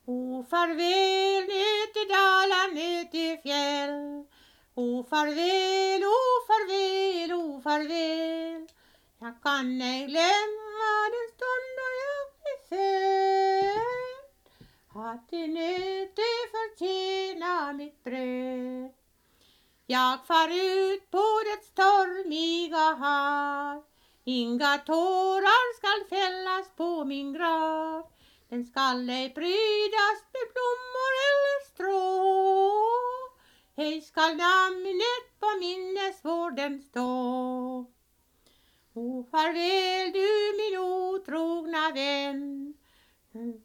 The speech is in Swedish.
O farväl ner till dalar, ner till fjäll. O farväl, o farväl, o farväl. Jag kan ej glömma den stund då jag blev född. Att i nöte förtjäna mitt bröd. Jag far ut på det stormiga hav. Inga tårar skall fällas på min grav. Den skall ej prydas med blommor eller strå. Ej skall namnet på minnesvården stå. O farväl du min otrogna vän.